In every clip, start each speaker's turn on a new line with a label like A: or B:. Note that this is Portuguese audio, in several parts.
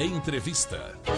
A: Entrevista.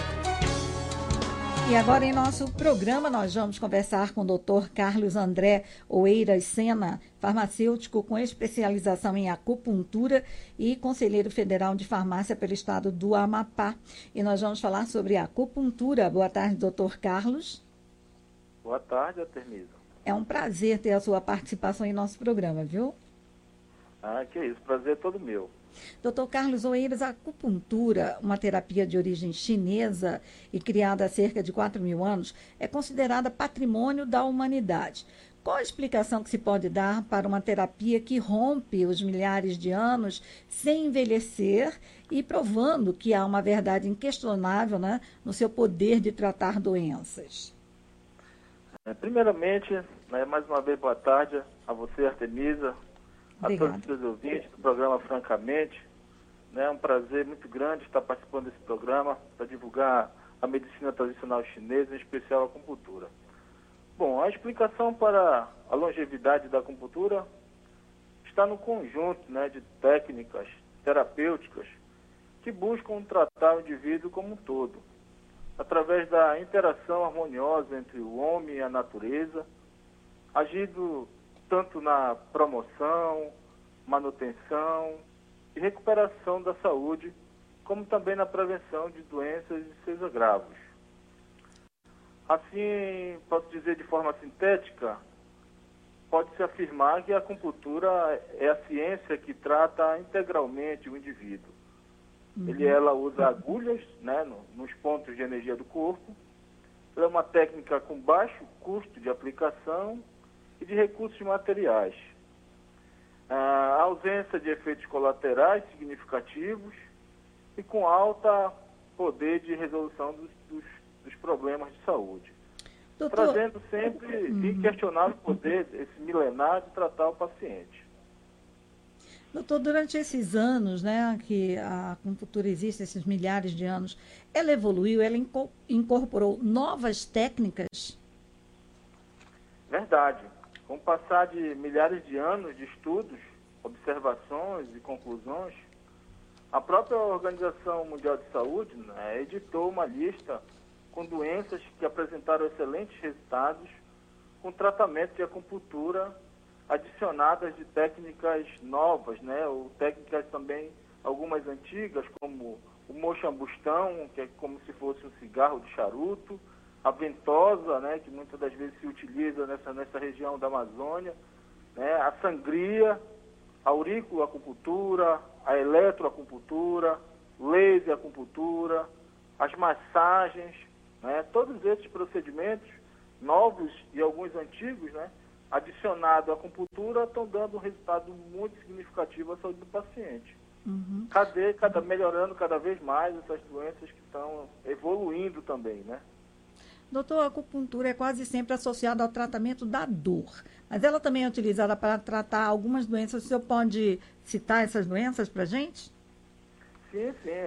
B: E agora, em nosso programa, nós vamos conversar com o Dr. Carlos André Oeiras Sena, farmacêutico com especialização em acupuntura e conselheiro federal de farmácia pelo estado do Amapá. E nós vamos falar sobre acupuntura. Boa tarde, Dr. Carlos.
C: Boa tarde, Artemisa.
B: É um prazer ter a sua participação em nosso programa, viu?
C: Que isso, prazer é todo meu.
B: Dr. Carlos Oeiras, a acupuntura, uma terapia de origem chinesa e criada há cerca de 4.000 anos, é considerada patrimônio da humanidade. Qual a explicação que se pode dar para uma terapia que rompe os milhares de anos sem envelhecer e provando que há uma verdade inquestionável, né, no seu poder de tratar doenças?
C: Primeiramente, mais uma vez, boa tarde a você, Artemisa,
B: Obrigada.
C: a todos os seus ouvintes do programa Francamente. É um prazer muito grande estar participando desse programa para divulgar a medicina tradicional chinesa, em especial a acupuntura. Bom, a explicação para a longevidade da acupuntura está no conjunto de técnicas terapêuticas que buscam tratar o indivíduo como um todo, através da interação harmoniosa entre o homem e a natureza, agindo tanto na promoção, manutenção e recuperação da saúde, como também na prevenção de doenças e seus agravos. Assim, posso dizer de forma sintética, pode-se afirmar que a acupuntura é a ciência que trata integralmente o indivíduo. Ela usa agulhas, nos pontos de energia do corpo. Ela é uma técnica com baixo custo de aplicação e de recursos materiais. A ausência de efeitos colaterais significativos e com alto poder de resolução dos problemas de saúde.
B: Doutor...
C: Trazendo sempre inquestionável poder, esse milenar, de tratar o paciente.
B: Doutor, durante esses anos, que a acupuntura existe, esses milhares de anos, ela evoluiu, ela incorporou novas técnicas?
C: Verdade. Com o passar de milhares de anos de estudos, observações e conclusões, a própria Organização Mundial de Saúde editou uma lista com doenças que apresentaram excelentes resultados com tratamento de acupuntura adicionadas de técnicas novas, ou técnicas também, algumas antigas, como o moxambustão, que é como se fosse um cigarro de charuto, a ventosa, que muitas das vezes se utiliza nessa região da Amazônia, a sangria, a auriculoacupuntura, a eletroacupuntura, laser acupuntura, as massagens, todos esses procedimentos novos e alguns antigos, adicionado à acupuntura, estão dando um resultado muito significativo à saúde do paciente. Melhorando cada vez mais essas doenças que estão evoluindo também,
B: Doutor, a acupuntura é quase sempre associada ao tratamento da dor, mas ela também é utilizada para tratar algumas doenças. O senhor pode citar essas doenças para a gente?
C: Sim.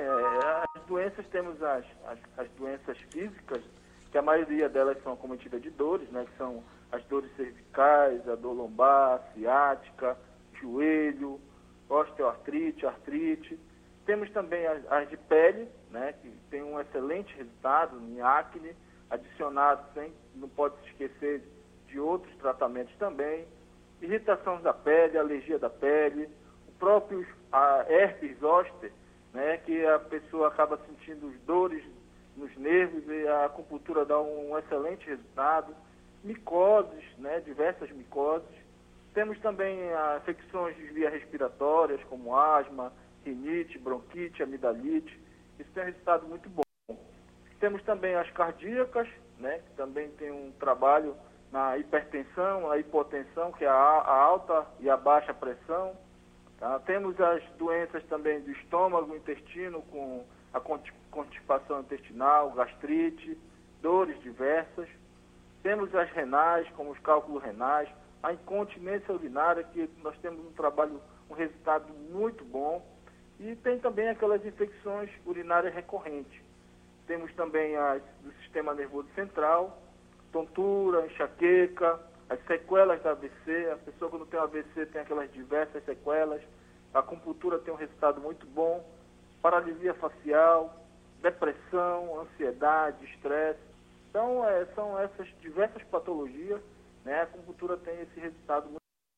C: As doenças, temos as doenças físicas, que a maioria delas são acometidas de dores, que são as dores cervicais, a dor lombar, ciática, joelho, osteoartrite, artrite. Temos também as de pele, que tem um excelente resultado em acne, adicionado, não pode se esquecer de outros tratamentos também. Irritação da pele, alergia da pele, o próprio herpes zoster, que a pessoa acaba sentindo dores nos nervos e a acupuntura dá um excelente resultado. Micoses, diversas micoses. Temos também infecções de vias respiratórias, como asma, rinite, bronquite, amidalite. Isso tem um resultado muito bom. Temos também as cardíacas, que também tem um trabalho na hipertensão, a hipotensão, que é a alta e a baixa pressão. Tá? Temos as doenças também do estômago, intestino, com a constipação intestinal, gastrite, dores diversas. Temos as renais, como os cálculos renais, a incontinência urinária, que nós temos um resultado muito bom. E tem também aquelas infecções urinárias recorrentes. Temos também as do sistema nervoso central, tontura, enxaqueca, as sequelas da AVC. A pessoa, quando tem um AVC, tem aquelas diversas sequelas. A acupuntura tem um resultado muito bom. Paralisia facial, depressão, ansiedade, estresse. Então, são essas diversas patologias, né? A acupuntura tem esse resultado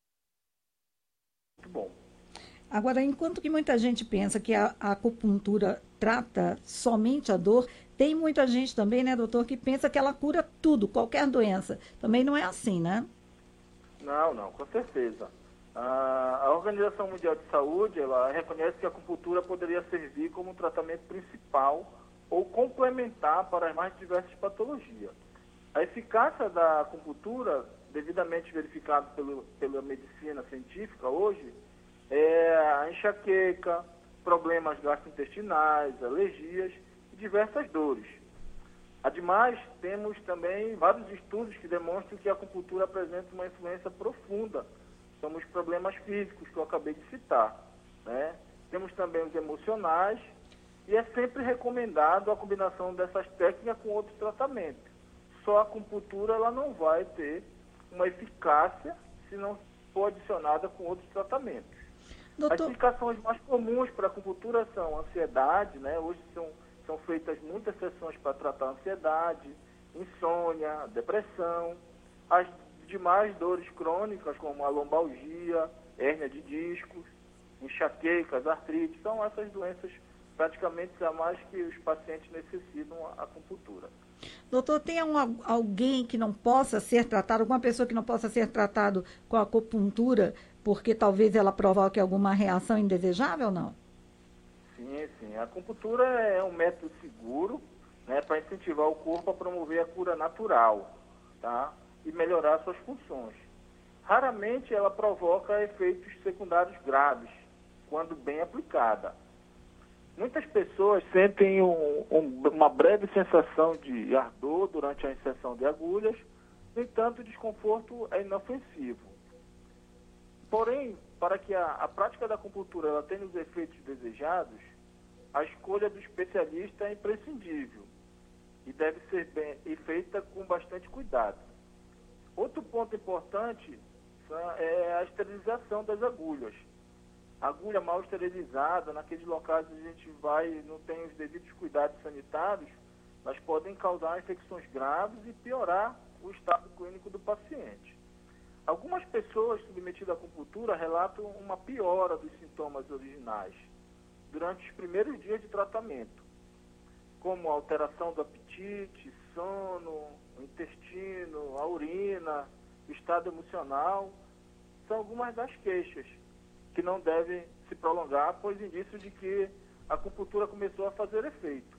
C: muito bom.
B: Agora, enquanto que muita gente pensa que a acupuntura trata somente a dor, tem muita gente também, né, doutor, que pensa que ela cura tudo, qualquer doença. Também não é assim, né?
C: Não, não, com certeza. A Organização Mundial de Saúde, ela reconhece que a acupuntura poderia servir como um tratamento principal ou complementar para as mais diversas patologias. A eficácia da acupuntura, devidamente verificada pela medicina científica hoje, é a enxaqueca, problemas gastrointestinais, alergias e diversas dores. Ademais, temos também vários estudos que demonstram que a acupuntura apresenta uma influência profunda sobre os problemas físicos que eu acabei de citar, né? Temos também os emocionais e é sempre recomendado a combinação dessas técnicas com outros tratamentos. Só a acupuntura ela não vai ter uma eficácia se não for adicionada com outros tratamentos. As
B: Doutor,
C: indicações mais comuns para a acupuntura são ansiedade, né? Hoje são feitas muitas sessões para tratar a ansiedade, insônia, depressão, as demais dores crônicas como a lombalgia, hérnia de discos, enxaquecas, artrite, são essas doenças praticamente a mais que os pacientes necessitam a acupuntura.
B: doutor, tem alguém que não possa ser tratado, alguma pessoa que não possa ser tratado com a acupuntura, porque talvez ela provoque alguma reação indesejável ou não?
C: Sim, sim. A acupuntura é um método seguro, né, para incentivar o corpo a promover a cura natural, tá? E melhorar suas funções. Raramente ela provoca efeitos secundários graves, quando bem aplicada. Muitas pessoas sentem uma breve sensação de ardor durante a inserção de agulhas, no entanto, o desconforto é inofensivo. Porém, para que a prática da acupuntura ela tenha os efeitos desejados, a escolha do especialista é imprescindível e deve ser feita com bastante cuidado. Outro ponto importante é a esterilização das agulhas. A agulha mal esterilizada, naqueles locais onde a gente vai e não tem os devidos cuidados sanitários, elas podem causar infecções graves e piorar o estado clínico do paciente. Algumas pessoas submetidas à acupuntura relatam uma piora dos sintomas originais durante os primeiros dias de tratamento, como alteração do apetite, sono, o intestino, a urina, o estado emocional. São algumas das queixas que não devem se prolongar, pois indício de que a acupuntura começou a fazer efeito.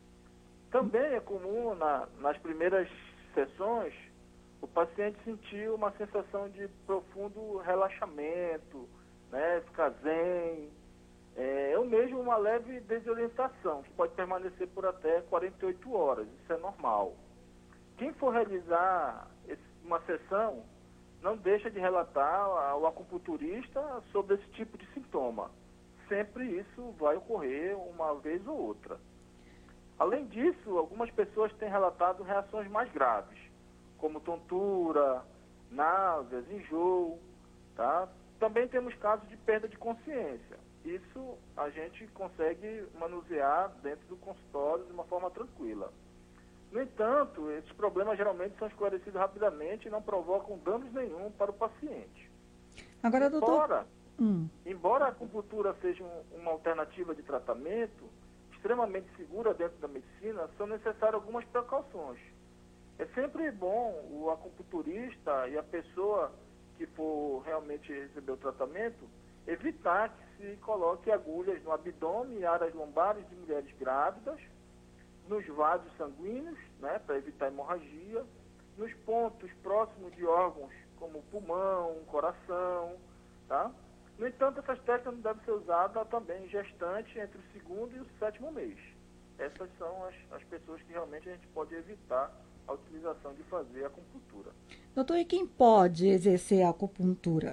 C: Também é comum nas primeiras sessões o paciente sentir uma sensação de profundo relaxamento, né, ficar zen, ou mesmo uma leve desorientação, que pode permanecer por até 48 horas, isso é normal. Quem for realizar uma sessão, não deixa de relatar ao acupunturista sobre esse tipo de sintoma. Sempre isso vai ocorrer uma vez ou outra. Além disso, algumas pessoas têm relatado reações mais graves, como tontura, náuseas, enjoo, tá? Também temos casos de perda de consciência. Isso a gente consegue manusear dentro do consultório de uma forma tranquila. No entanto, esses problemas geralmente são esclarecidos rapidamente e não provocam danos nenhum para o paciente.
B: Agora, doutor...
C: Embora a acupuntura seja uma alternativa de tratamento extremamente segura dentro da medicina, são necessárias algumas precauções. É sempre bom o acupunturista e a pessoa que for realmente receber o tratamento evitar que se coloque agulhas no abdômen e áreas lombares de mulheres grávidas, nos vasos sanguíneos, né, para evitar hemorragia, nos pontos próximos de órgãos como pulmão, coração, tá? No entanto, essas técnicas não devem ser usadas também em gestante entre o segundo e o sétimo mês. Essas são as pessoas que realmente a gente pode evitar a utilização de fazer a acupuntura.
B: Doutor, e quem pode exercer a acupuntura?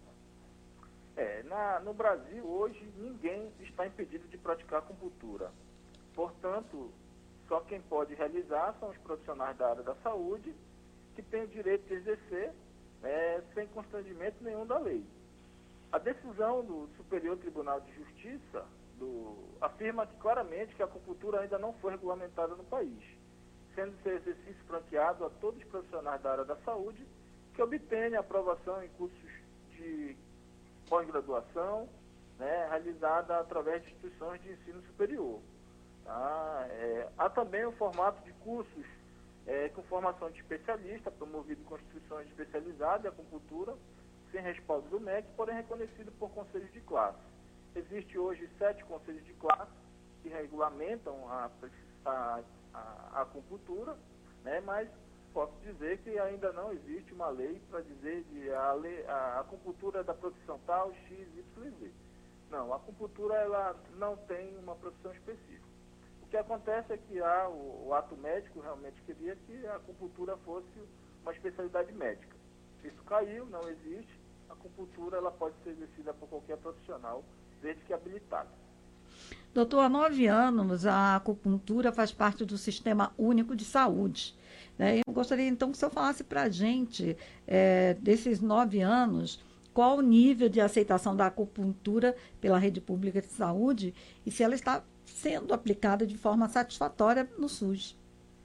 C: No Brasil, hoje, ninguém está impedido de praticar acupuntura. Portanto, só quem pode realizar são os profissionais da área da saúde, que têm o direito de exercer sem constrangimento nenhum da lei. A decisão do Superior Tribunal de Justiça afirma afirma aqui claramente que a acupuntura ainda não foi regulamentada no país, sendo seu exercício franqueado a todos os profissionais da área da saúde que obtêm aprovação em cursos de pós-graduação, né, realizada através de instituições de ensino superior. Tá? Há também o formato de cursos com formação de especialista, promovido com instituições especializadas em acupuntura, sem respaldo do MEC, porém reconhecido por conselhos de classe. Existe hoje 7 conselhos de classe que regulamentam a acupuntura, né, mas posso dizer que ainda não existe uma lei para dizer a acupuntura da profissão tal, X, Y, Z. Não, a acupuntura ela não tem uma profissão específica. O que acontece é que o ato médico realmente queria que a acupuntura fosse uma especialidade médica. Isso caiu, não existe. A acupuntura ela pode ser exercida por qualquer profissional, desde que habilitado.
B: Doutor, há 9 anos a acupuntura faz parte do Sistema Único de Saúde, né? Eu gostaria então que o senhor falasse para a gente, desses 9 anos, qual o nível de aceitação da acupuntura pela rede pública de saúde e se ela está sendo aplicada de forma satisfatória no SUS.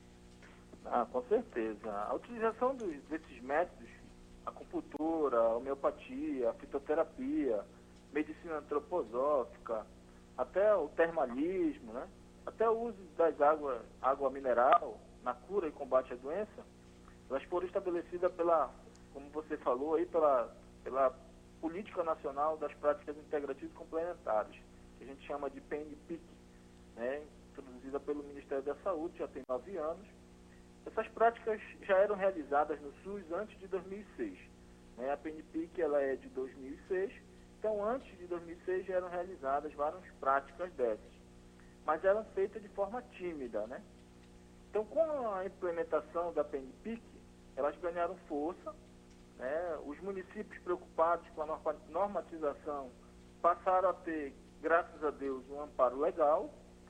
C: Com certeza. A utilização desses métodos, acupuntura, homeopatia, fitoterapia, medicina antroposófica, até o termalismo, né? Até o uso das água mineral na cura e combate à doença, elas foram estabelecidas como você falou aí, pela Política Nacional das Práticas Integrativas Complementares, que a gente chama de PNPIC, né? Introduzida pelo Ministério da Saúde, já tem 9 anos. Essas práticas já eram realizadas no SUS antes de 2006. Né? A PNPIC ela é de 2006, então antes de 2006 já eram realizadas várias práticas dessas, mas eram feitas de forma tímida, né? Então, com a implementação da PNPIC, elas ganharam força, né? Os municípios preocupados com a normatização passaram a ter, graças a Deus, um amparo legal.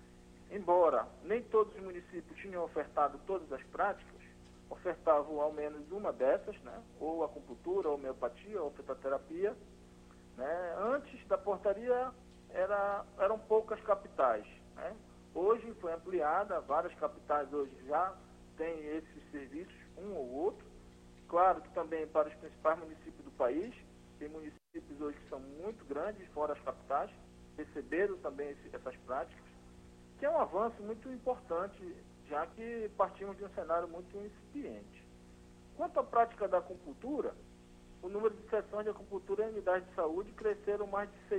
C: Embora nem todos os municípios tinham ofertado todas as práticas, ofertavam ao menos uma dessas, né? Ou acupuntura, ou homeopatia, ou fitoterapia. Né? Antes da portaria eram poucas capitais. Né? Hoje foi ampliada, várias capitais hoje já têm esses serviços, um ou outro. Claro que também para os principais municípios do país, tem municípios hoje que são muito grandes, fora as capitais, receberam também essas práticas, que é um avanço muito importante, já que partimos de um cenário muito incipiente. Quanto à prática da acupuntura, o número de sessões de acupuntura em unidades de saúde cresceram mais de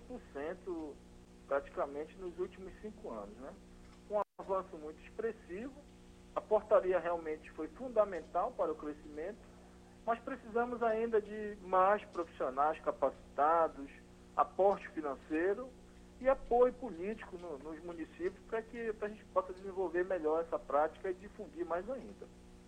C: 600% praticamente nos últimos 5 anos. Né? Um avanço muito expressivo, a portaria realmente foi fundamental para o crescimento, mas precisamos ainda de mais profissionais capacitados, aporte financeiro e apoio político nos municípios para que a gente possa desenvolver melhor essa prática e difundir mais ainda.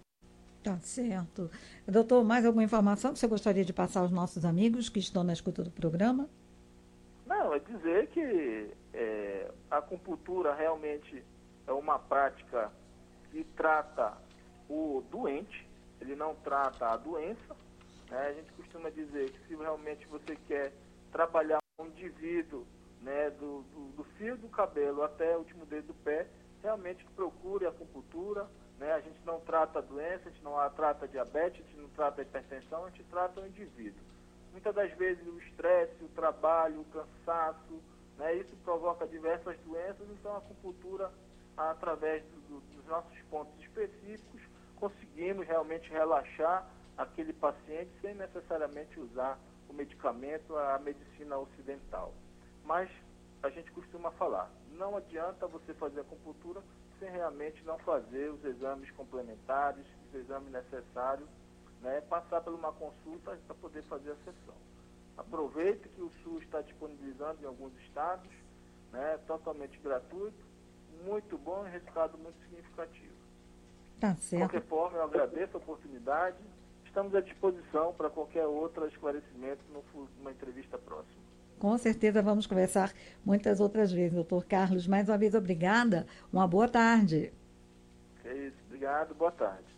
B: Tá certo. Doutor, mais alguma informação que você gostaria de passar aos nossos amigos que estão na escuta do programa?
C: Não, é dizer que a acupuntura realmente é uma prática que trata o doente, ele não trata a doença. Né? A gente costuma dizer que se realmente você quer trabalhar um indivíduo, né, do fio do cabelo até o último dedo do pé, realmente procure a acupuntura. Né? A gente não trata a doença, a gente não trata a diabetes, a gente não trata a hipertensão, a gente trata o indivíduo. Muitas das vezes o estresse, o trabalho, o cansaço, né, isso provoca diversas doenças, então a acupuntura, através dos nossos pontos específicos, conseguimos realmente relaxar aquele paciente sem necessariamente usar o medicamento, a medicina ocidental. Mas a gente costuma falar, não adianta você fazer acupuntura sem realmente não fazer os exames complementares, os exames necessários, né, passar por uma consulta para poder fazer a sessão. Aproveite que o SUS está disponibilizando em alguns estados, né, totalmente gratuito, muito bom e resultado muito significativo.
B: Tá certo.
C: De qualquer forma, eu agradeço a oportunidade. Estamos à disposição para qualquer outro esclarecimento numa entrevista próxima.
B: Com certeza vamos conversar muitas outras vezes, doutor Carlos. Mais uma vez, obrigada. Uma boa tarde.
C: É isso. Obrigado. Boa tarde.